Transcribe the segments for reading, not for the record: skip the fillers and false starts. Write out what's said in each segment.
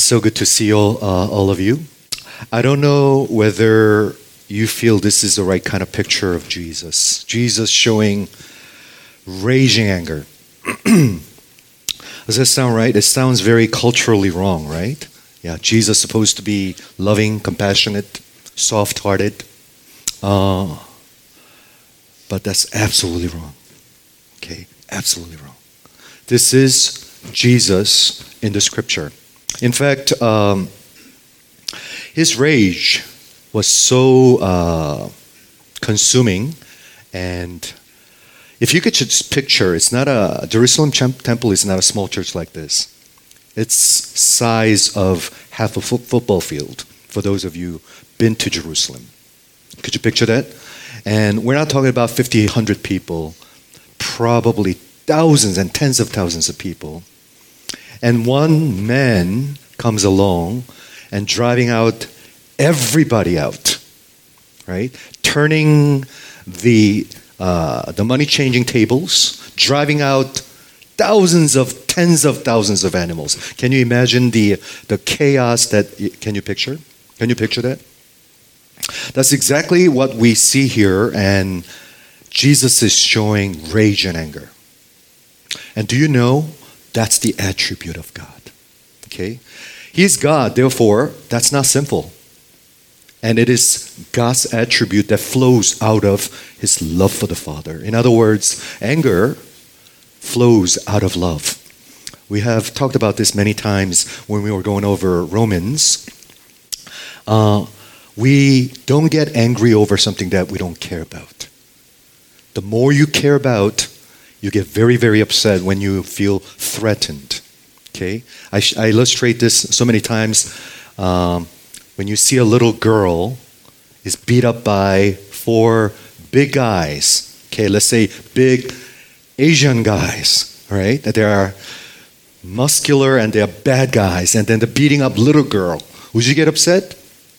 So good to see all of you. I don't know whether you feel this is the right kind of picture of Jesus. Jesus showing raging anger. Does that sound right? It sounds very culturally wrong, right? Yeah, Jesus supposed to be loving, compassionate, soft-hearted. But that's absolutely wrong. Okay, absolutely wrong. This is Jesus in the scripture. In fact, his rage was so consuming, and if you could just picture, it's not a Jerusalem temple is not a small church like this. It's size of half a football field. For those of you been to Jerusalem, could you picture that? And we're not talking about 50, 100 people, probably thousands and tens of thousands of people. And one man comes along and driving out everybody out, right? Turning the money-changing tables, driving out tens of thousands of animals. Can you imagine the chaos that, can you picture? Can you picture that? That's exactly what we see here, and Jesus is showing rage and anger. And do you know that's the attribute of God? Okay? He's God, therefore, that's not sinful. And it is God's attribute that flows out of his love for the Father. In other words, anger flows out of love. We have talked about this many times when we were going over Romans. We don't get angry over something that we don't care about. The more you care about, you get very, very upset when you feel threatened. Okay? I illustrate this so many times. When you see a little girl is beat up by 4 big guys, okay, let's say big Asian guys, right? That they are muscular and they are bad guys, and then they're beating up little girl. Would you get upset?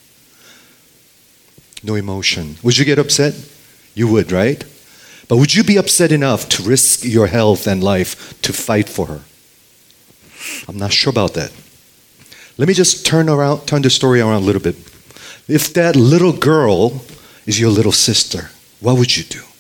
No emotion. Would you get upset? You would, right? But would you be upset enough to risk your health and life to fight for her? I'm not sure about that. Let me just turn the story around a little bit. If that little girl is your little sister, what would you do?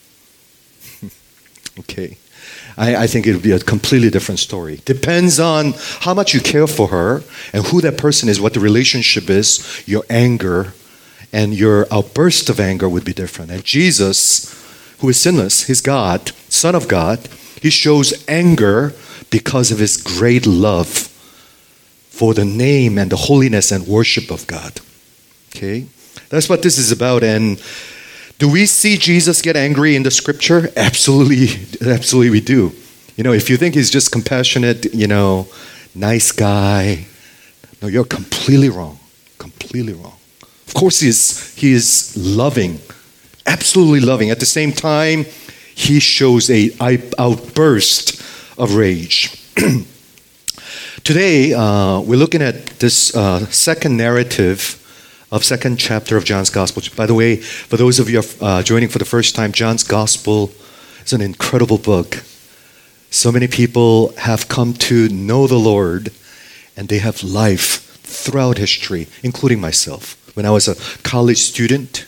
Okay. I think it would be a completely different story. Depends on how much you care for her and who that person is, what the relationship is, your anger and your outburst of anger would be different. And Jesus, who is sinless, he's God, Son of God, he shows anger because of his great love for the name and the holiness and worship of God. Okay? That's what this is about. And do we see Jesus get angry in the scripture? Absolutely we do. You know, if you think he's just compassionate, nice guy, no, you're completely wrong. Completely wrong. Of course he is loving, absolutely loving. At the same time, he shows an outburst of rage. Today, we're looking at this second narrative of second chapter of John's Gospel. By the way, for those of you joining for the first time, John's Gospel is an incredible book. So many people have come to know the Lord, and they have life throughout history, including myself. When I was a college student,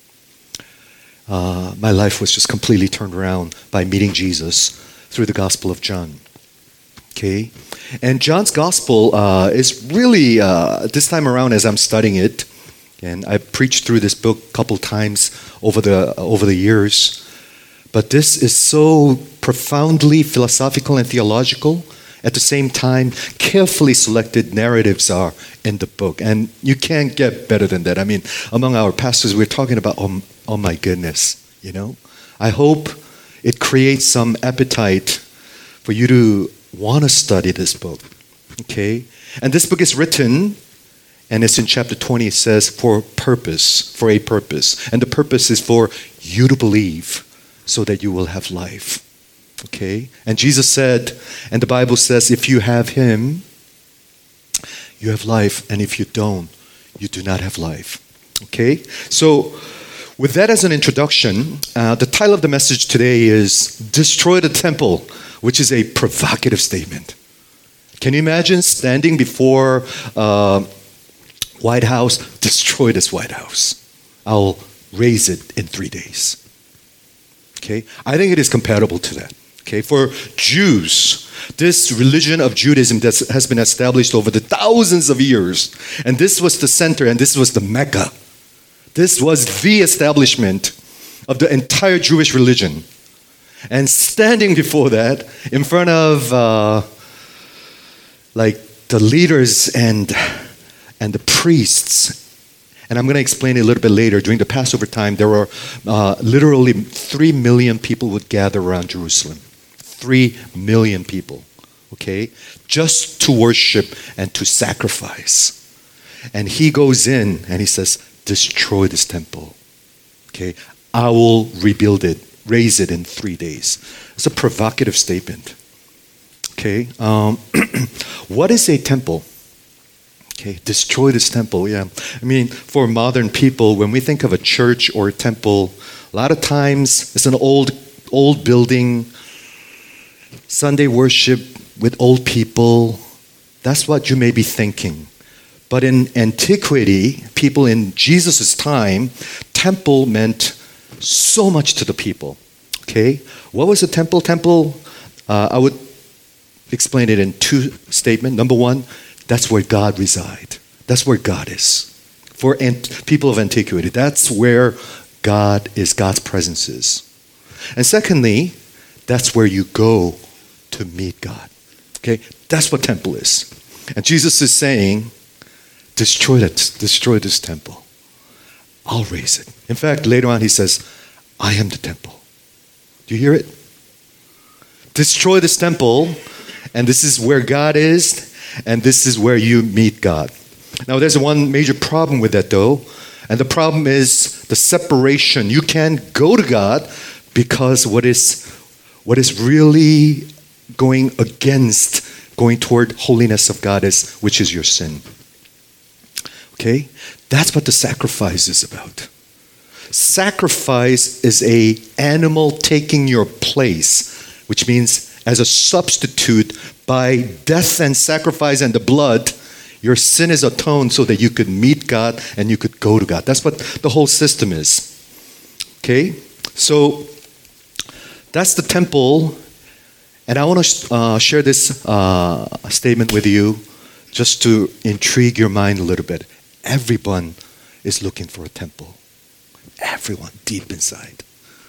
my life was just completely turned around by meeting Jesus through the Gospel of John. Okay, and John's Gospel is really, this time around as I'm studying it, and I preached through this book a couple times over the years, but this is so profoundly philosophical and theological. At the same time, carefully selected narratives are in the book, and you can't get better than that. I mean, among our pastors, we're talking about, oh my goodness, I hope it creates some appetite for you to want to study this book, okay? And this book is written, and it's in chapter 20, it says, for a purpose. And the purpose is for you to believe so that you will have life, okay? And Jesus said, and the Bible says, if you have him, you have life, and if you don't, you do not have life, okay? So with that as an introduction, the title of the message today is Destroy the Temple, which is a provocative statement. Can you imagine standing before White House? Destroy this White House. I'll raise it in 3 days. Okay, I think it is comparable to that. Okay, for Jews, this religion of Judaism that has been established over the thousands of years, and this was the center, and this was the Mecca. This was the establishment of the entire Jewish religion. And standing before that, in front of the leaders and the priests, and I'm going to explain it a little bit later. During the Passover time, there were literally 3 million people would gather around Jerusalem. 3 million people, okay, just to worship and to sacrifice. And he goes in and he says, destroy this temple. Okay, I will rebuild it, raise it in 3 days. It's a provocative statement. Okay, what is a temple? Okay, destroy this temple. Yeah, I mean, for modern people, when we think of a church or a temple, a lot of times it's an old building, Sunday worship with old people. That's what you may be thinking. But in antiquity, people in Jesus' time, temple meant so much to the people. Okay, what was a temple? Temple, I would explain it in 2 statements. Number 1, that's where God resides. That's where God is. For people of antiquity, that's where God is, God's presence is. And secondly, that's where you go to meet God. Okay, that's what temple is. And Jesus is saying, destroy this temple. I'll raise it. In fact, later on he says, I am the temple. Do you hear it? Destroy this temple, and this is where God is, and this is where you meet God. Now, there's one major problem with that, though, and the problem is the separation. You can't go to God because what is really going against going toward holiness of God is, which is your sin. Okay? That's what the sacrifice is about. Sacrifice is a animal taking your place, which means as a substitute by death and sacrifice and the blood, your sin is atoned so that you could meet God and you could go to God. That's what the whole system is. Okay? So that's the temple. And I want to share this statement with you just to intrigue your mind a little bit. Everyone is looking for a temple. Everyone, deep inside.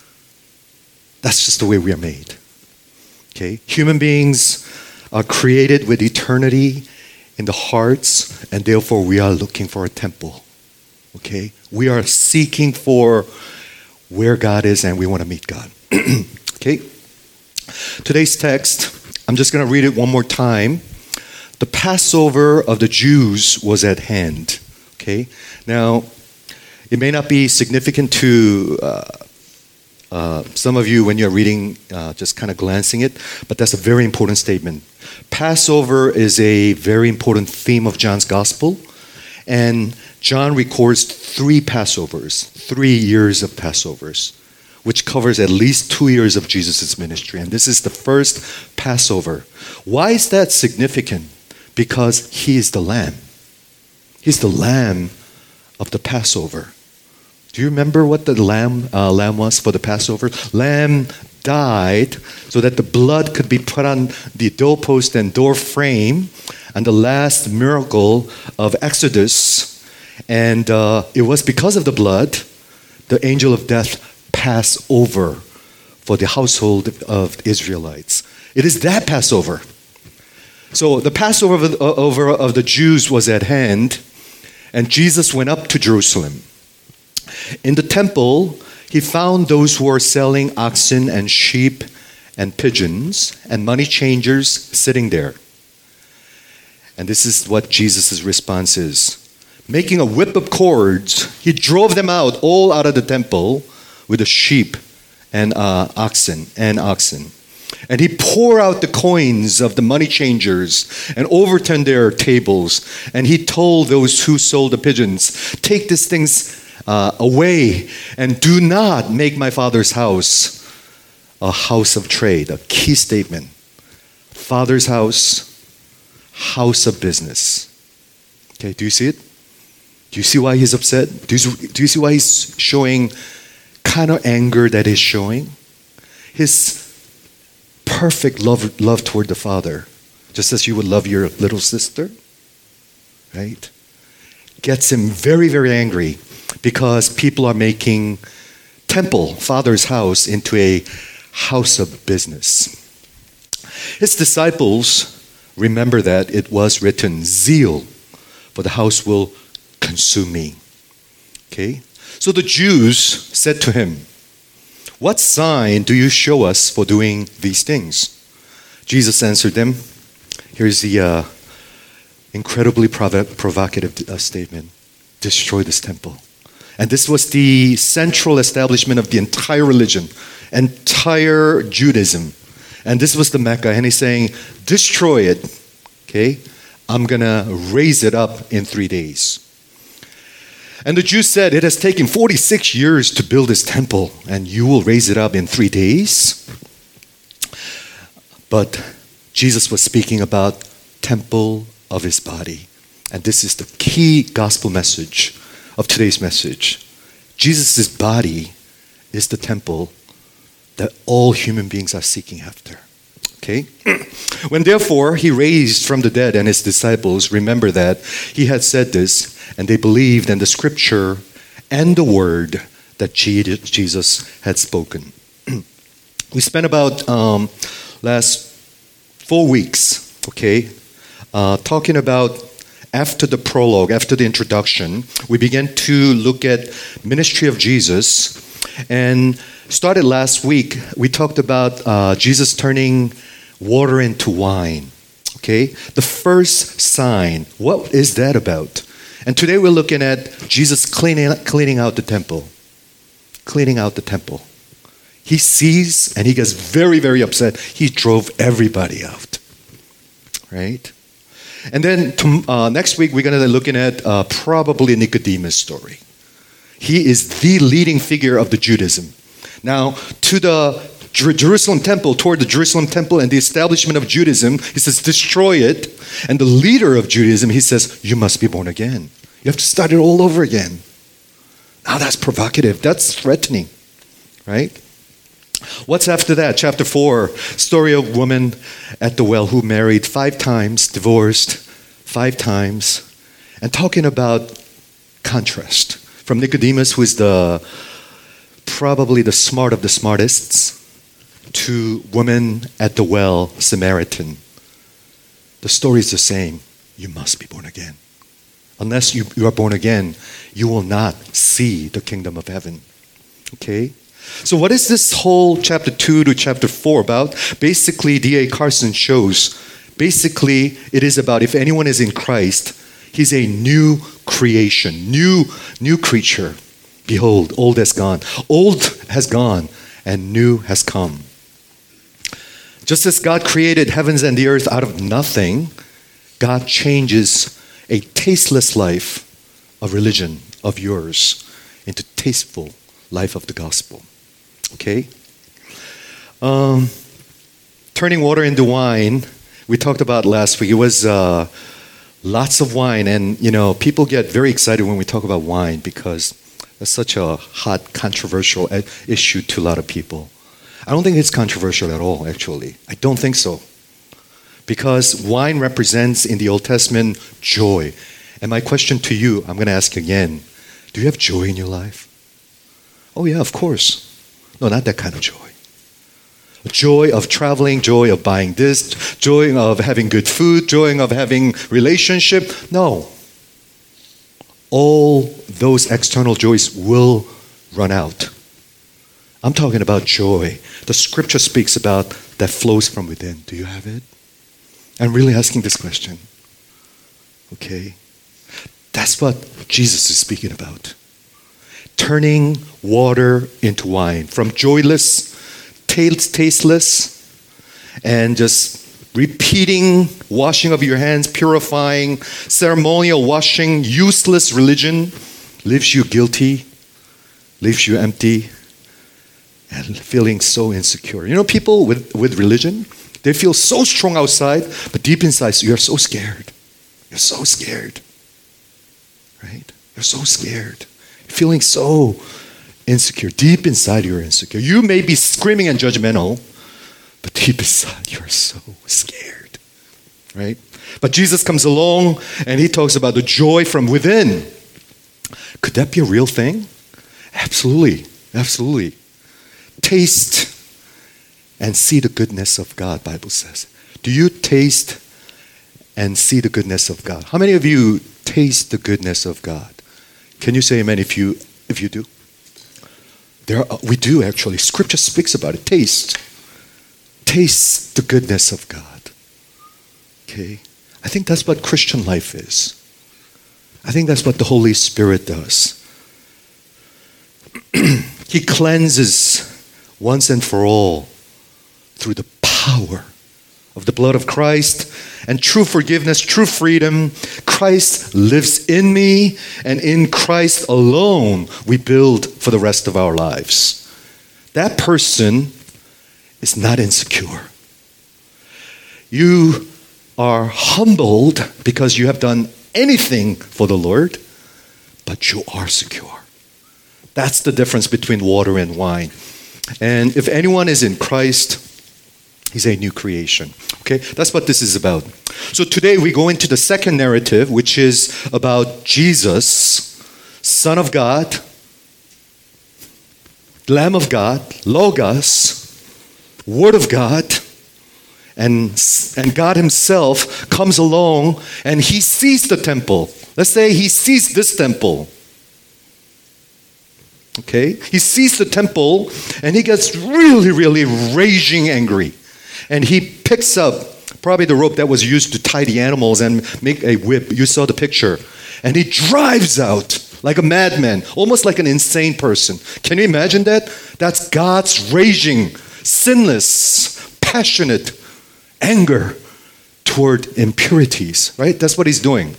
That's just the way we are made. Okay? Human beings are created with eternity in the hearts, and therefore we are looking for a temple. Okay? We are seeking for where God is, and we want to meet God. Okay? Today's text, I'm just going to read it one more time. The Passover of the Jews was at hand. Okay? Now, it may not be significant to some of you when you're reading, just kind of glancing it, but that's a very important statement. Passover is a very important theme of John's Gospel, and John records 3 Passovers, 3 years of Passovers, which covers at least 2 years of Jesus' ministry, and this is the first Passover. Why is that significant? Because he is the Lamb. He's the Lamb of the Passover. Do you remember what the lamb was for the Passover? Lamb died so that the blood could be put on the doorpost and door frame, and the last miracle of Exodus. And it was because of the blood, the angel of death passed over for the household of the Israelites. It is that Passover. So the Passover of the Jews was at hand, and Jesus went up to Jerusalem. In the temple, he found those who were selling oxen and sheep and pigeons and money changers sitting there. And this is what Jesus' response is. Making a whip of cords, he drove them out, all out of the temple, with the sheep and oxen. And he poured out the coins of the money changers and overturned their tables. And he told those who sold the pigeons, take these things away, and do not make my Father's house a house of trade. A key statement. Father's house, house of business. Okay, do you see it? Do you see why he's upset? Do you see why he's showing kind of anger that he's showing? His perfect love toward the Father, just as you would love your little sister, right? Gets him very, very angry because people are making temple, Father's house, into a house of business. His disciples remember that it was written, zeal for the house will consume me. Okay? So the Jews said to him, what sign do you show us for doing these things? Jesus answered them. Here's the incredibly provocative statement. Destroy this temple. And this was the central establishment of the entire religion, entire Judaism. And this was the Mecca. And he's saying, destroy it. Okay? I'm going to raise it up in 3 days. And the Jews said, it has taken 46 years to build this temple, and you will raise it up in 3 days? But Jesus was speaking about temple of his body. And this is the key gospel message of today's message. Jesus' body is the temple that all human beings are seeking after. Okay? When therefore he raised from the dead and his disciples, remember that he had said this, and they believed in the scripture and the word that Jesus had spoken. We spent about last 4 weeks, okay, talking about after the prologue, after the introduction, we began to look at ministry of Jesus, and started last week, we talked about Jesus turning water into wine. Okay? The first sign. What is that about? And today we're looking at Jesus cleaning out the temple. Cleaning out the temple. He sees and he gets very, very upset. He drove everybody out. Right? And then next week we're going to be looking at probably Nicodemus' story. He is the leading figure of the Judaism. Now, to the Jerusalem temple, toward the Jerusalem temple and the establishment of Judaism, he says, destroy it. And the leader of Judaism, he says, you must be born again. You have to start it all over again. Now that's provocative. That's threatening, right? What's after that? Chapter 4, story of woman at the well who married 5 times, divorced 5 times, and talking about contrast. From Nicodemus, who is probably the smart of the smartest, to woman at the well, Samaritan. The story is the same. You must be born again. Unless you are born again, you will not see the kingdom of heaven. Okay? So what is this whole chapter 2 to chapter 4 about? Basically, D.A. Carson shows, basically, it is about if anyone is in Christ, he's a new creation, new creature. Behold, old has gone. Old has gone, and new has come. Just as God created heavens and the earth out of nothing, God changes a tasteless life of religion of yours into tasteful life of the gospel. Okay? Turning water into wine, we talked about last week. It was lots of wine, and people get very excited when we talk about wine because that's such a hot, controversial issue to a lot of people. I don't think it's controversial at all, actually. I don't think so. Because wine represents, in the Old Testament, joy. And my question to you, I'm going to ask again, do you have joy in your life? Oh yeah, of course. No, not that kind of joy. Joy of traveling, joy of buying this, joy of having good food, joy of having relationship. No. All those external joys will run out. I'm talking about joy. The scripture speaks about that flows from within. Do you have it? I'm really asking this question. Okay? That's what Jesus is speaking about. Turning water into wine. From joyless, tasteless, and just repeating washing of your hands, purifying, ceremonial washing, useless religion leaves you guilty, leaves you empty, and feeling so insecure. People with religion, They feel so strong outside, but deep inside, you're so scared. You're so scared. Right? You're so scared. You're feeling so insecure. Deep inside, you're insecure. You may be screaming and judgmental, but deep inside, you're so scared. Right? But Jesus comes along and he talks about the joy from within. Could that be a real thing? Absolutely. Absolutely. Taste and see the goodness of God, Bible says. Do you taste and see the goodness of God? How many of you taste the goodness of God? Can you say amen if you do? We do actually. Scripture speaks about it. Taste. Taste the goodness of God. Okay? I think that's what Christian life is. I think that's what the Holy Spirit does. He cleanses once and for all through the power of the blood of Christ and true forgiveness, true freedom. Christ lives in me, and in Christ alone we build for the rest of our lives. That person is not insecure. You are humbled because you have done anything for the Lord, but you are secure. That's the difference between water and wine. And if anyone is in Christ, he's a new creation. Okay, that's what this is about. So today we go into the second narrative, which is about Jesus, Son of God, Lamb of God, Logos, Word of God, and God himself comes along and he sees the temple. Let's say he sees this temple. Okay? He sees the temple and he gets really, really raging angry. And he picks up probably the rope that was used to tie the animals and make a whip. You saw the picture. And he drives out like a madman, almost like an insane person. Can you imagine that? That's God's raging, sinless, passionate anger toward impurities, right? That's what he's doing.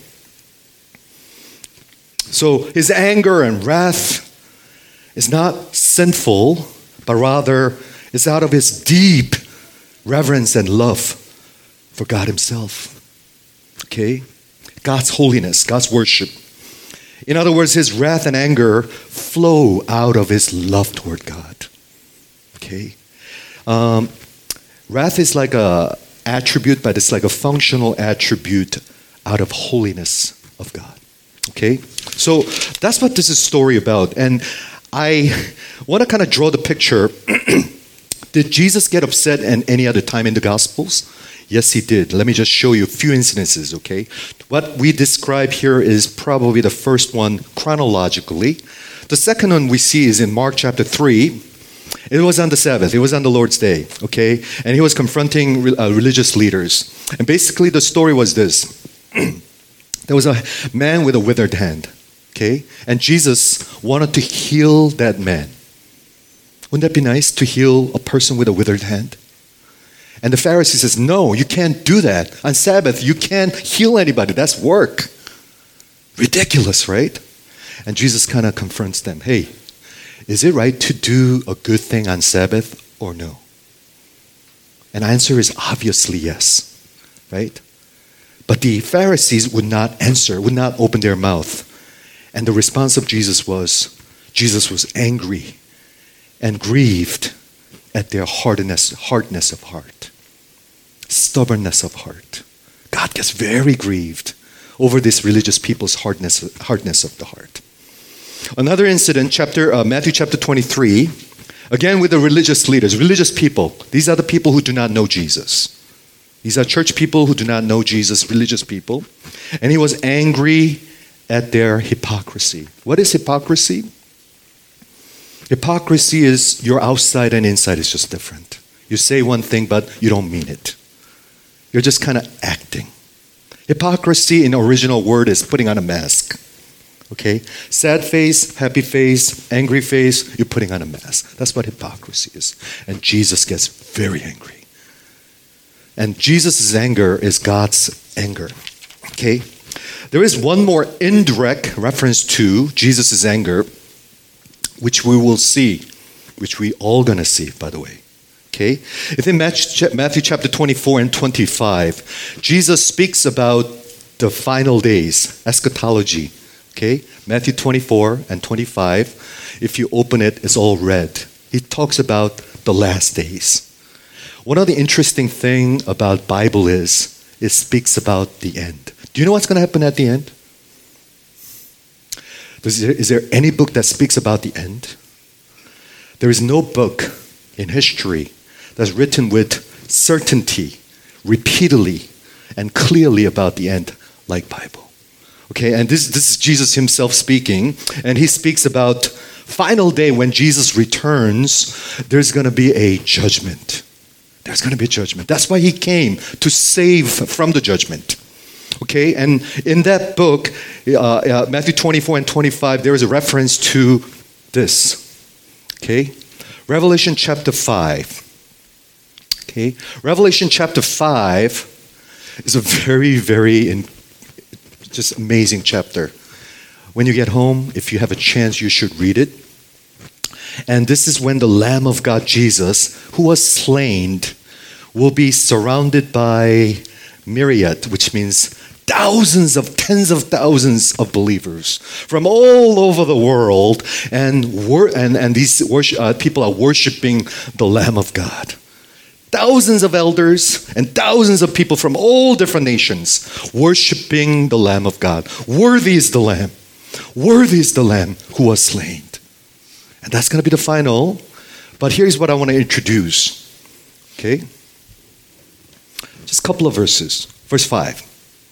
So his anger and wrath is not sinful, but rather is out of his deep reverence and love for God himself. Okay? God's holiness, God's worship. In other words, his wrath and anger flow out of his love toward God. Okay? Wrath is like a attribute, but it's like a functional attribute out of holiness of God. Okay? So that's what this is story about. And I want to kind of draw the picture. Did Jesus get upset at any other time in the Gospels? Yes, he did. Let me just show you a few incidences, okay? What we describe here is probably the first one chronologically. The second one we see is in Mark chapter 3. It was on the Sabbath. It was on the Lord's Day, okay? And he was confronting religious leaders. And basically the story was this. There was a man with a withered hand, okay? And Jesus wanted to heal that man. Wouldn't that be nice to heal a person with a withered hand? And the Pharisee says, no, you can't do that. On Sabbath, you can't heal anybody. That's work. Ridiculous, right? And Jesus kind of confronts them. Hey, is it right to do a good thing on Sabbath or no? And the answer is obviously yes, right? But the Pharisees would not answer, would not open their mouth. And the response of Jesus was angry and grieved at their hardness of heart, stubbornness of heart. God gets very grieved over this religious people's hardness of the heart. Another incident, Matthew chapter 23, again with the religious leaders, religious people. These are the people who do not know Jesus. These are church people who do not know Jesus, religious people. And he was angry at their hypocrisy. What is hypocrisy? Hypocrisy is your outside and inside is just different. You say one thing, but you don't mean it. You're just kind of acting. Hypocrisy in the original word is putting on a mask. Okay? Sad face, happy face, angry face, you're putting on a mask. That's what hypocrisy is. And Jesus gets very angry. And Jesus' anger is God's anger. Okay? There is one more indirect reference to Jesus' anger, which we will see, which we all going to see, by the way. Okay? In Matthew chapter 24 and 25, Jesus speaks about the final days, eschatology. Okay? Matthew 24 and 25, if you open it, it's all red. He talks about the last days. One of the interesting thing about Bible is it speaks about the end. Do you know what's going to happen at the end? Is there any book that speaks about the end? There is no book in history that's written with certainty, repeatedly, and clearly about the end like Bible. Okay, and this is Jesus himself speaking, and he speaks about final day when Jesus returns, there's going to be a judgment. There's going to be a judgment. That's why he came, to save from the judgment. Okay, and in that book, Matthew 24 and 25, there is a reference to this. Okay, Revelation chapter 5. Okay, Revelation chapter 5 is a very, very just amazing chapter. When you get home, if you have a chance, you should read it. And this is when the Lamb of God, Jesus, who was slain, will be surrounded by myriad, which means thousands of, tens of thousands of believers from all over the world, and these people are worshiping the Lamb of God. Thousands of elders and thousands of people from all different nations worshiping the Lamb of God. Worthy is the Lamb. Worthy is the Lamb who was slain. And that's going to be the final. But here's what I want to introduce. Okay? Just a couple of verses. Verse 5.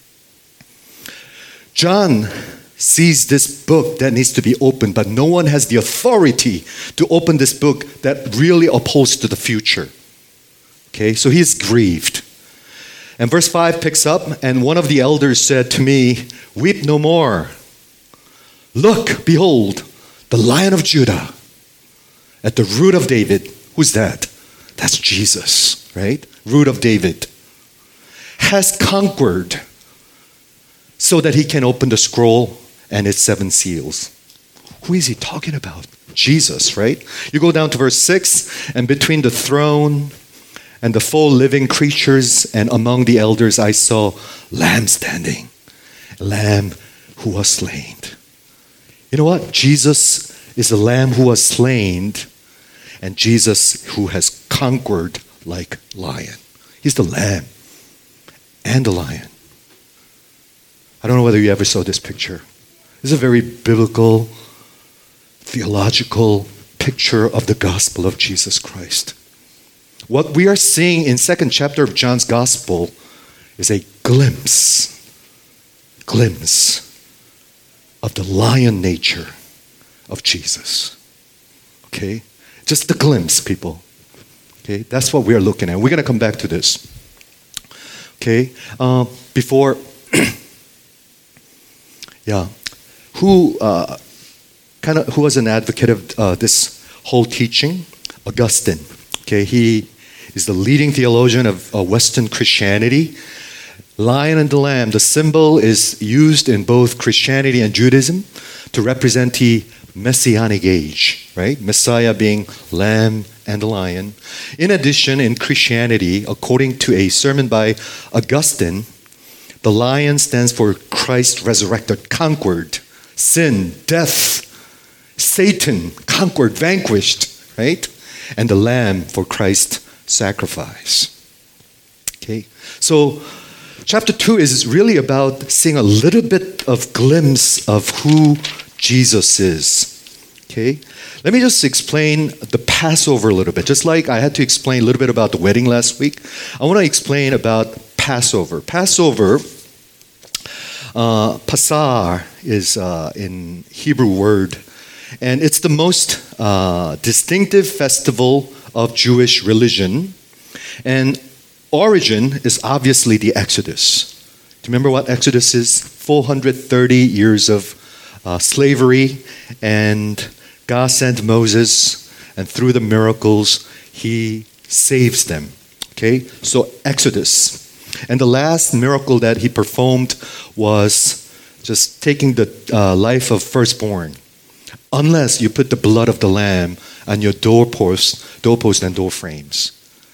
John sees this book that needs to be opened, but no one has the authority to open this book that really upholds to the future. Okay, so he is grieved. And verse 5 picks up, and one of the elders said to me, "Weep no more. Look, behold, the Lion of Judah, at the root of David." Who's that? That's Jesus, right? Root of David. Has conquered so that he can open the scroll and its 7 seals. Who is he talking about? Jesus, right? You go down to verse 6, and between the throne and the 4 living creatures and among the elders I saw Lamb standing, a Lamb who was slain. You know what? Jesus is the Lamb who was slain, and Jesus who has conquered like lion. He's the Lamb and the lion. I don't know whether you ever saw this picture. It's a very biblical, theological picture of the gospel of Jesus Christ. What we are seeing in 2nd chapter of John's gospel is a glimpse of the lion nature of Jesus. Okay? Just a glimpse, people. Okay? That's what we are looking at. We're going to come back to this. Okay? Before, who was an advocate of this whole teaching? Augustine. Okay, he is the leading theologian of Western Christianity. Lion and the Lamb, the symbol is used in both Christianity and Judaism to represent the messianic age, right? Messiah being Lamb and the Lion. In addition, in Christianity, according to a sermon by Augustine, the lion stands for Christ resurrected, conquered, sin, death, Satan, conquered, vanquished, right? And the Lamb for Christ's sacrifice. Okay, so chapter 2 is really about seeing a little bit of glimpse of who Jesus is. Okay, let me just explain the Passover a little bit. Just like I had to explain a little bit about the wedding last week, I want to explain about Passover. Passover, Pasar is in Hebrew word, and it's the most distinctive festival of Jewish religion. And origin is obviously the Exodus. Do you remember what Exodus is? 430 years of slavery, and God sent Moses, and through the miracles, he saves them. Okay, so Exodus. And the last miracle that he performed was just taking the life of firstborn. Unless you put the blood of the lamb on your doorpost and door frames.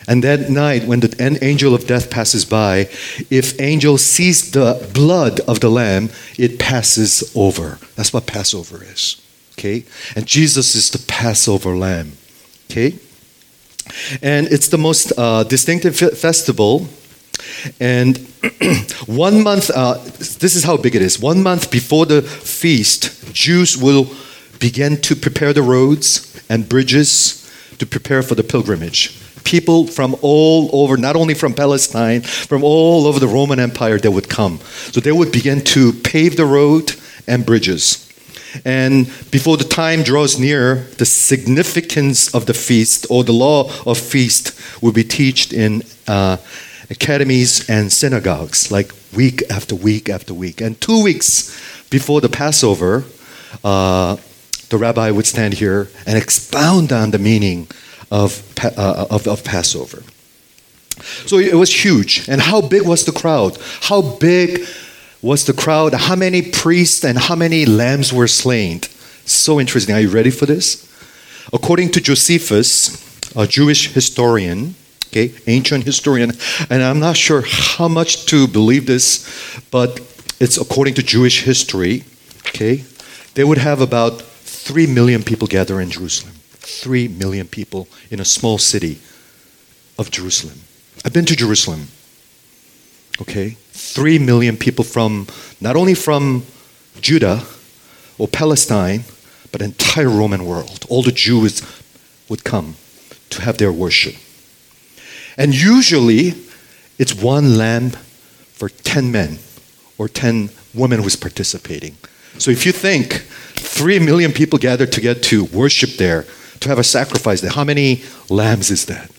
And that night, when the angel of death passes by, if angel sees the blood of the lamb, it passes over. That's what Passover is. Okay? And Jesus is the Passover lamb. Okay? And it's the most distinctive festival. And 1 month, this is how big it is. 1 month before the feast, Jews will begin to prepare the roads and bridges to prepare for the pilgrimage. People from all over, not only from Palestine, from all over the Roman Empire, they would come. So they would begin to pave the road and bridges. And before the time draws near, the significance of the feast or the law of feast will be taught in academies and synagogues, like week after week after week. And 2 weeks before the Passover, the rabbi would stand here and expound on the meaning of Passover. So it was huge. And how big was the crowd? How big was the crowd? How many priests and how many lambs were slain? So interesting. Are you ready for this? According to Josephus, a Jewish historian, okay, ancient historian, and I'm not sure how much to believe this, but it's according to Jewish history, okay, they would have about 3 million people gather in Jerusalem. 3 million people in a small city of Jerusalem. I've been to Jerusalem. Okay? 3 million people from, not only from Judah or Palestine, but the entire Roman world. All the Jews would come to have their worship. And usually, it's 1 lamb for 10 men or 10 women who's participating. So if you think 3 million people gathered together to worship there, to have a sacrifice there, how many lambs is that?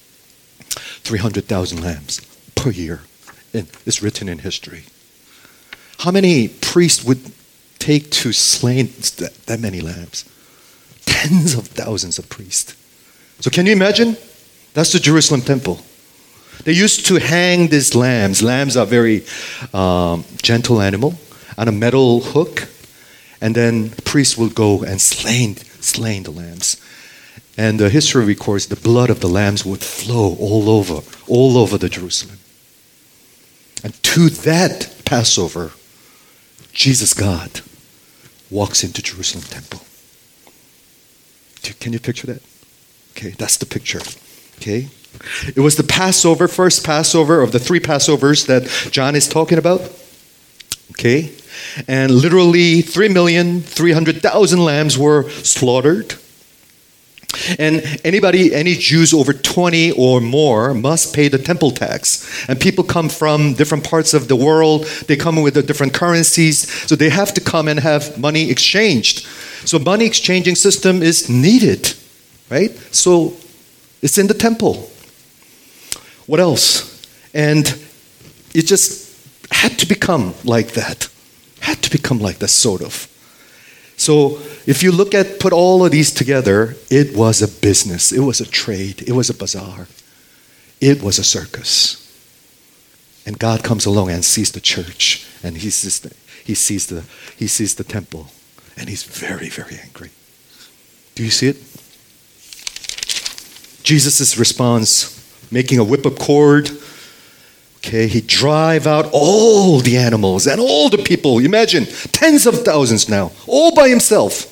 300,000 lambs per year. And it's written in history. How many priests would take to slay that many lambs? Tens of thousands of priests. So can you imagine? That's the Jerusalem temple. They used to hang these lambs. Lambs are very gentle animal on a metal hook. And then priests will go and slain the lambs. And the history records the blood of the lambs would flow all over the Jerusalem. And to that Passover, Jesus God walks into Jerusalem temple. Can you picture that? Okay, that's the picture. Okay? It was the Passover, first Passover of the 3 Passovers that John is talking about. Okay? And literally 3,300,000 lambs were slaughtered. And any Jews over 20 or more must pay the temple tax. And people come from different parts of the world. They come with the different currencies. So they have to come and have money exchanged. So money exchanging system is needed, right? So it's in the temple. What else? And it just had to become like that. Had to become like that, sort of. So if you put all of these together, it was a business. It was a trade. It was a bazaar. It was a circus. And God comes along and sees the church, and he sees the temple, and he's very, very angry. Do you see it? Jesus' response, making a whip of cord. Okay, he drive out all the animals and all the people. Imagine, tens of thousands now, all by himself.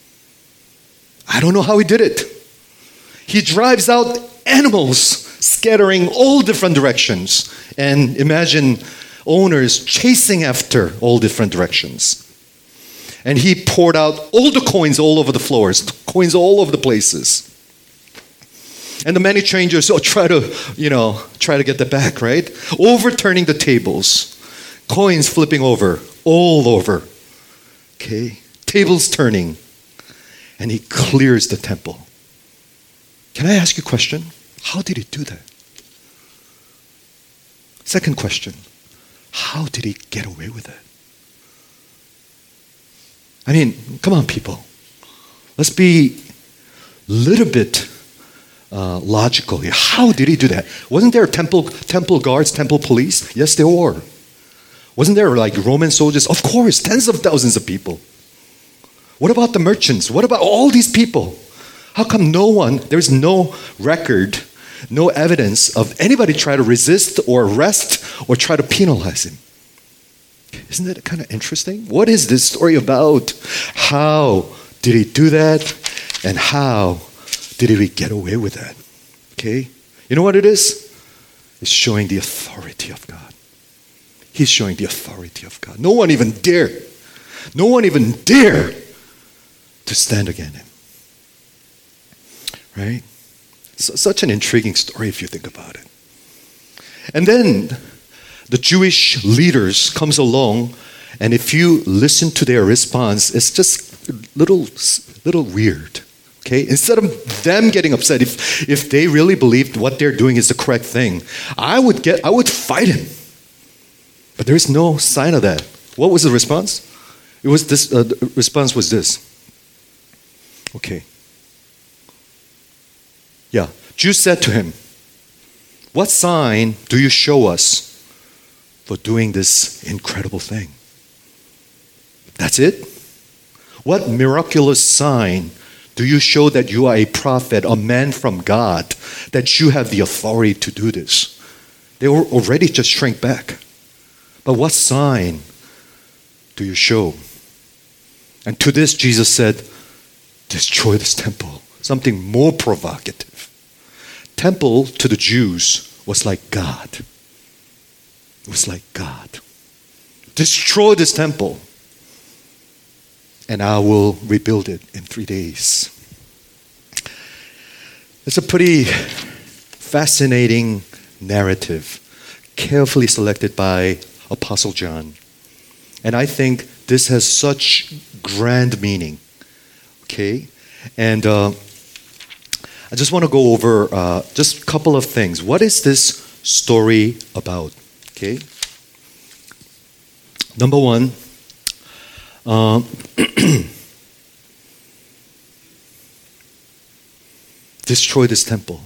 I don't know how he did it. He drives out animals, scattering all different directions. And imagine owners chasing after all different directions. And he poured out all the coins all over the floors, coins all over the places. And the money changers try to get that back, right? Overturning the tables, coins flipping over, all over. Okay, tables turning, and he clears the temple. Can I ask you a question? How did he do that? Second question, how did he get away with it? I mean, come on, people. Let's be a little bit logical here. How did he do that? Wasn't there temple guards, temple police? Yes, there were. Wasn't there like Roman soldiers? Of course, tens of thousands of people. What about the merchants? What about all these people? How come there's no record no evidence of anybody try to resist or arrest or try to penalize him. Isn't that kind of interesting? What is this story about? How did he do that? And how did he get away with that? Okay? You know what it is? It's showing the authority of God. He's showing the authority of God. No one even dare to stand against him. Right? So, such an intriguing story if you think about it. And then the Jewish leaders comes along, and if you listen to their response, it's just a little weird. Okay? Instead of them getting upset, if they really believed what they're doing is the correct thing, I would fight him. But there is no sign of that. What was the response? It was this. The response was this. Okay. Yeah. Jews said to him, "What sign do you show us for doing this incredible thing?" That's it? What miraculous sign do you show that you are a prophet, a man from God, that you have the authority to do this? They were already just shrink back. But what sign do you show? And to this, Jesus said, destroy this temple. Something more provocative. Temple to the Jews was like God. It was like God. Destroy this temple, and I will rebuild it in 3 days. It's a pretty fascinating narrative, carefully selected by Apostle John. And I think this has such grand meaning. Okay? And I just want to go over just a couple of things. What is this story about? Okay? Number one, destroy this temple.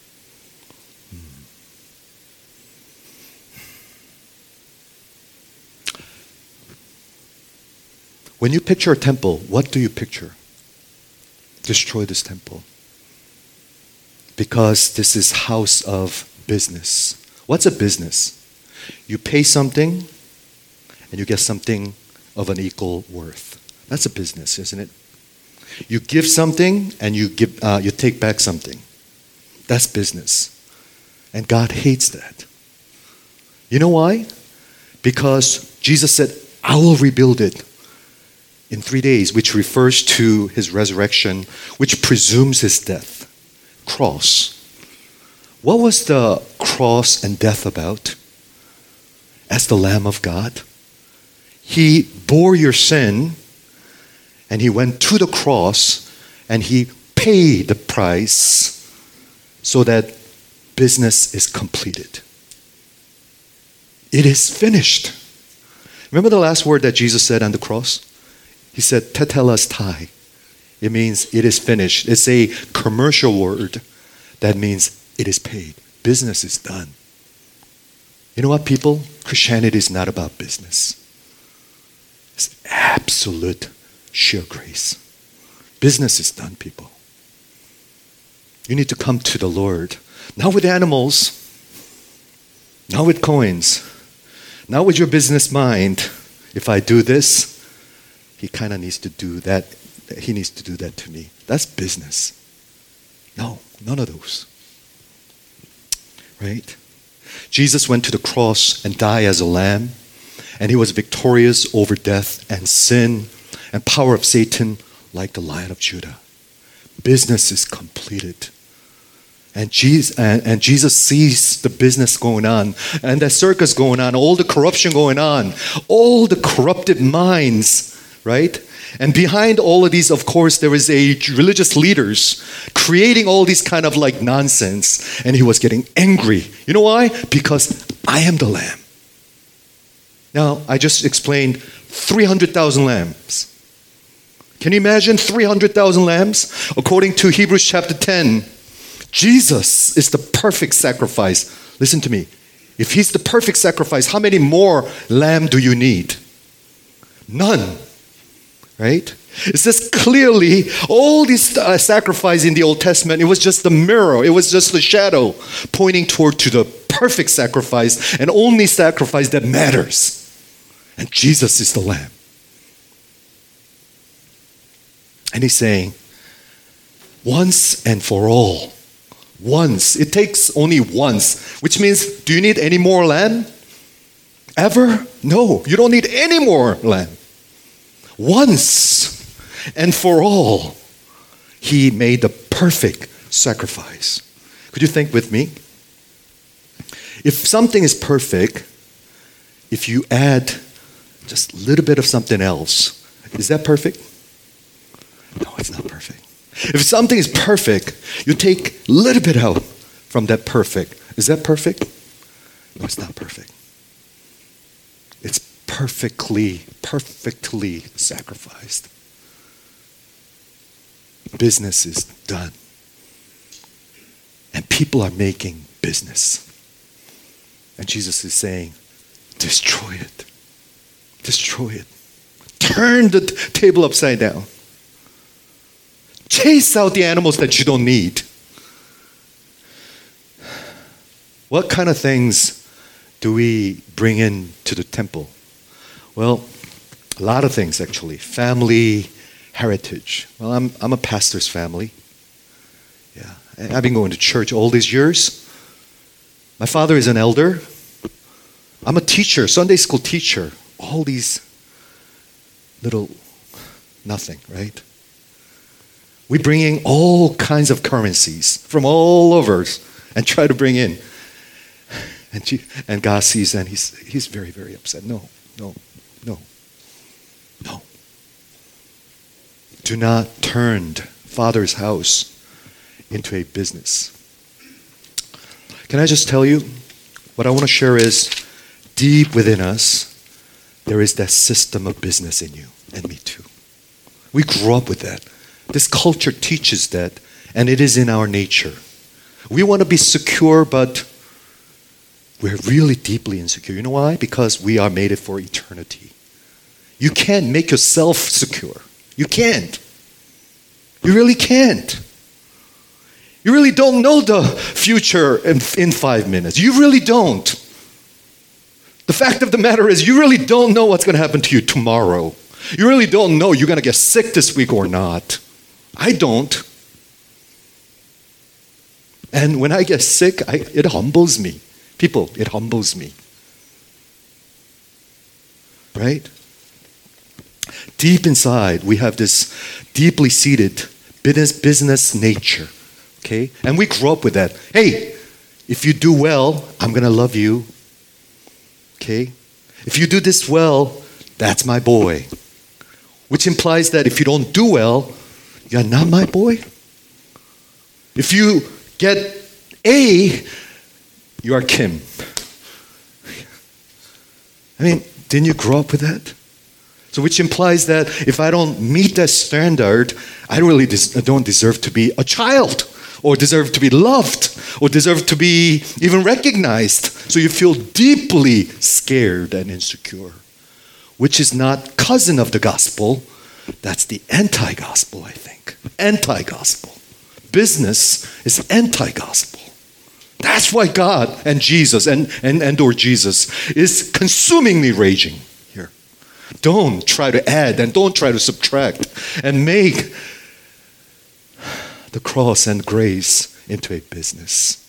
When you picture a temple, what do you picture? Destroy this temple. Because this is house of business. What's a business? You pay something and you get something of an equal worth. That's a business, isn't it? You give something and you take back something. That's business. And God hates that. You know why? Because Jesus said, I will rebuild it in 3 days, which refers to his resurrection, which presumes his death. Cross. What was the cross and death about? As the Lamb of God, he bore your sin, and he went to the cross, and he paid the price so that business is completed. It is finished. Remember the last word that Jesus said on the cross? He said, tetelestai. It means it is finished. It's a commercial word that means it is paid. Business is done. You know what, people? Christianity is not about business. It's absolute sheer grace. Business is done, people. You need to come to the Lord. Not with animals, not with coins, not with your business mind. If I do this, he kind of needs to do that. He needs to do that to me. That's business. No, none of those. Right? Jesus went to the cross and died as a lamb, and he was victorious over death and sin and power of Satan like the Lion of Judah. Business is completed. And Jesus sees the business going on, and the circus going on, all the corruption going on, all the corrupted minds, right? And behind all of these, of course, there is a religious leaders creating all these kind of like nonsense. And he was getting angry. You know why? Because I am the lamb. Now, I just explained 300,000 lambs. Can you imagine 300,000 lambs? According to Hebrews chapter 10, Jesus is the perfect sacrifice. Listen to me. If he's the perfect sacrifice, how many more lamb do you need? None. right? It says clearly all these sacrifice in the Old Testament, it was just the mirror, it was just the shadow pointing toward to the perfect sacrifice and only sacrifice that matters. And Jesus is the Lamb. And he's saying, once and for all, once. It takes only once, which means, do you need any more lamb? Ever? No, you don't need any more lamb. Once and for all, he made the perfect sacrifice. Could you think with me? If something is perfect, if you add just a little bit of something else, is that perfect? No, it's not perfect. If something is perfect, you take a little bit out from that perfect. Is that perfect? No, it's not perfect. It's perfectly sacrificed. Business is done. And people are making business. And Jesus is saying, destroy it. Destroy it. Turn the table upside down. Chase out the animals that you don't need. What kind of things do we bring in to the temple? Well, a lot of things actually. Family, heritage. Well, I'm a pastor's family. Yeah, I've been going to church all these years. My father is an elder. I'm a teacher, Sunday school teacher. All these little nothing, right? We bring in all kinds of currencies from all over and try to bring in. And God sees and he's very, very upset. No. Do not turn Father's house into a business. Can I just tell you, what I want to share is, deep within us, there is that system of business in you, and me too. We grew up with that. This culture teaches that, and it is in our nature. We want to be secure, but we're really deeply insecure. You know why? Because we are made for eternity. You can't make yourself secure. You can't. You really can't. You really don't know the future in 5 minutes. You really don't. The fact of the matter is, you really don't know what's going to happen to you tomorrow. You really don't know you're going to get sick this week or not. I don't. And when I get sick, it humbles me. People, it humbles me. Right? Deep inside, we have this deeply seated business nature. Okay? And we grew up with that. Hey, if you do well, I'm going to love you. Okay? If you do this well, that's my boy. Which implies that if you don't do well, you're not my boy. If you get A, you are Kim. I mean, didn't you grow up with that? So which implies that if I don't meet that standard, I really don't deserve to be a child, or deserve to be loved, or deserve to be even recognized. So you feel deeply scared and insecure, which is not cousin of the gospel. That's the anti-gospel, I think. Anti-gospel. Business is anti-gospel. That's why God and Jesus and or Jesus is consumingly raging here. Don't try to add and don't try to subtract and make the cross and grace into a business.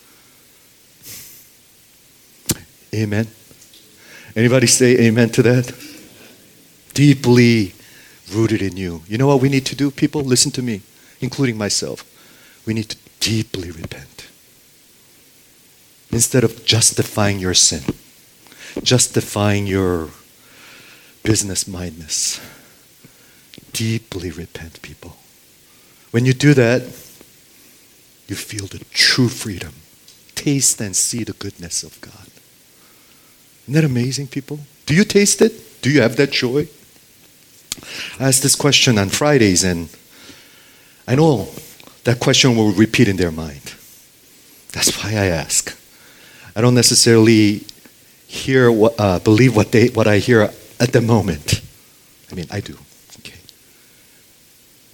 Amen. Anybody say amen to that? Deeply rooted in you. You know what we need to do, people? Listen to me, including myself. We need to deeply repent. Instead of justifying your sin, justifying your business mindedness, deeply repent, people. When you do that, you feel the true freedom. Taste and see the goodness of God. Isn't that amazing, people? Do you taste it? Do you have that joy? I asked this question on Fridays, and I know that question will repeat in their mind. That's why I ask. I don't necessarily believe what I hear at the moment. I mean, I do. Okay.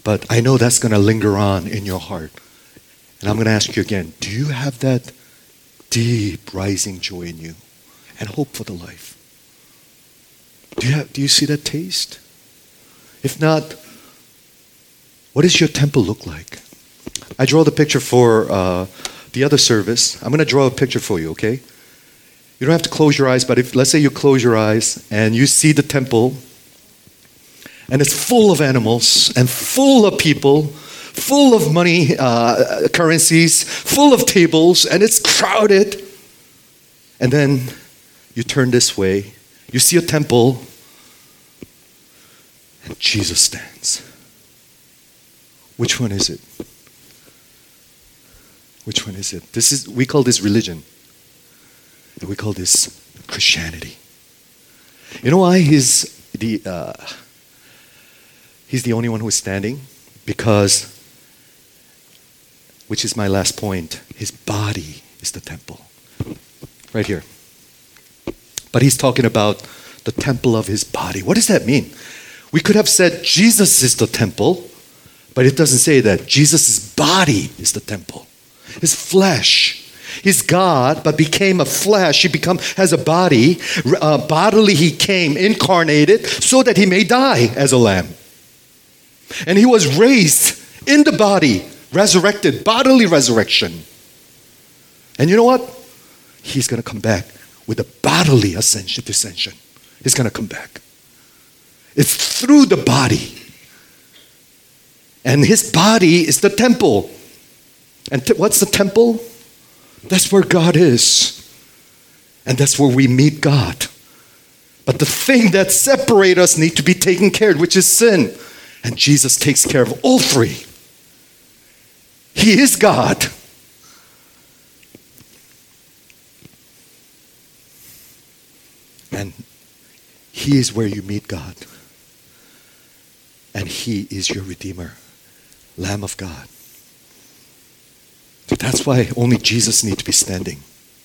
But I know that's going to linger on in your heart. And I'm going to ask you again, do you have that deep rising joy in you and hope for the life? Do you see that taste? If not, what does your temple look like? I draw the picture for the other service. I'm going to draw a picture for you, okay? You don't have to close your eyes, but if let's say you close your eyes and you see the temple, and it's full of animals and full of people, full of money, currencies, full of tables, and it's crowded. And then you turn this way, you see a temple, and Jesus stands. Which one is it? Which one is it? We call this religion. And we call this Christianity. You know why he's the only one who is standing? Because, which is my last point, his body is the temple. Right here. But he's talking about the temple of his body. What does that mean? We could have said Jesus is the temple, but it doesn't say that. Jesus' body is the temple. His flesh. He's God, but became a flesh. He has a body. Bodily he came, incarnated, so that he may die as a lamb. And he was raised in the body, resurrected, bodily resurrection. And you know what? He's going to come back with a bodily descension. He's going to come back. It's through the body. And his body is the temple. And what's the temple? That's where God is. And that's where we meet God. But the thing that separates us needs to be taken care of, which is sin. And Jesus takes care of all three. He is God. And he is where you meet God. And he is your Redeemer, Lamb of God. That's why only Jesus needs to be standing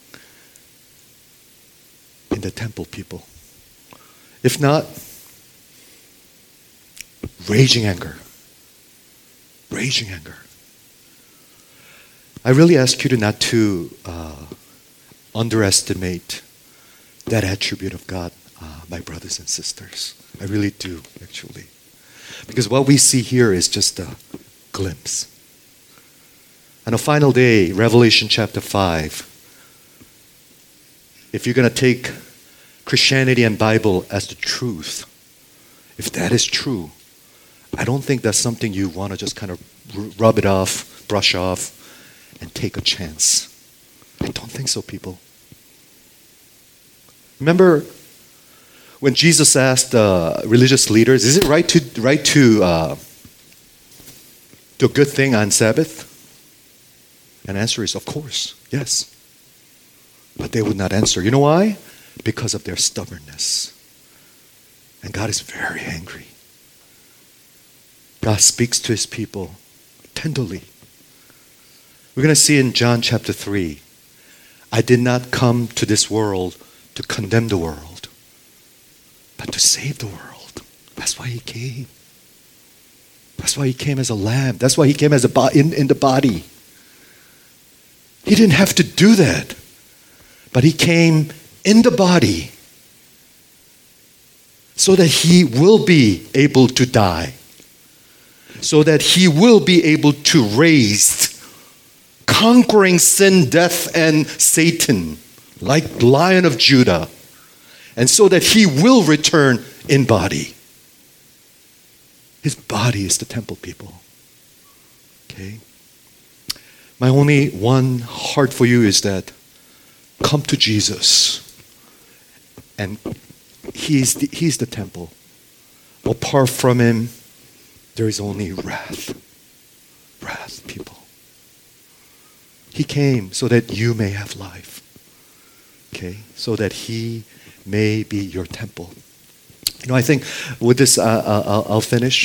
in the temple, people. If not, raging anger. Raging anger. I really ask you to not to underestimate that attribute of God, my brothers and sisters. I really do, actually. Because what we see here is just a glimpse. On a final day, Revelation chapter 5, if you're going to take Christianity and Bible as the truth, if that is true, I don't think that's something you want to just kind of rub it off, brush off, and take a chance. I don't think so, people. Remember when Jesus asked religious leaders, is it right to do a good thing on Sabbath? And the answer is, of course, yes. But they would not answer. You know why? Because of their stubbornness. And God is very angry. God speaks to his people tenderly. We're going to see in John chapter 3, I did not come to this world to condemn the world, but to save the world. That's why he came. That's why he came as a lamb. That's why he came as in the body. He didn't have to do that. But he came in the body so that he will be able to die. So that he will be able to raise, conquering sin, death, and Satan, like Lion of Judah. And so that he will return in body. His body is the temple, people. Okay? My only one heart for you is that come to Jesus. And he's the temple. Apart from him, there is only wrath. Wrath, people. He came so that you may have life. Okay? So that he may be your temple. You know, I think with this, I'll finish.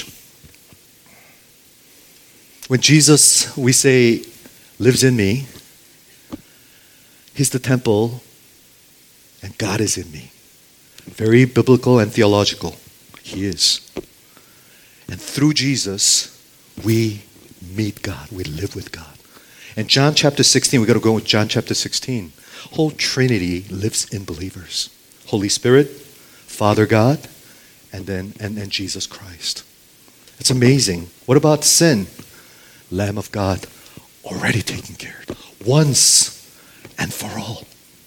When Jesus, we say, lives in me, he's the temple, and God is in me. Very biblical and theological. He is. And through Jesus, we meet God. We live with God. And John chapter 16, we got to go with John chapter 16. Whole Trinity lives in believers. Holy Spirit, Father God, and then Jesus Christ. It's amazing. What about sin? Lamb of God, already taken care of. Once and for all.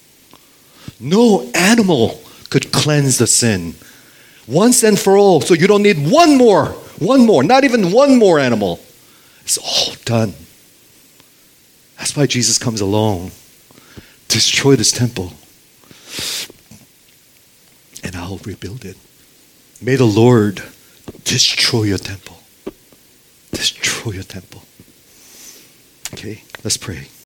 No animal could cleanse the sin. Once and for all. So you don't need one more, not even one more animal. It's all done. That's why Jesus comes along. Destroy this temple. And I'll rebuild it. May the Lord destroy your temple. Destroy your temple. Okay, let's pray.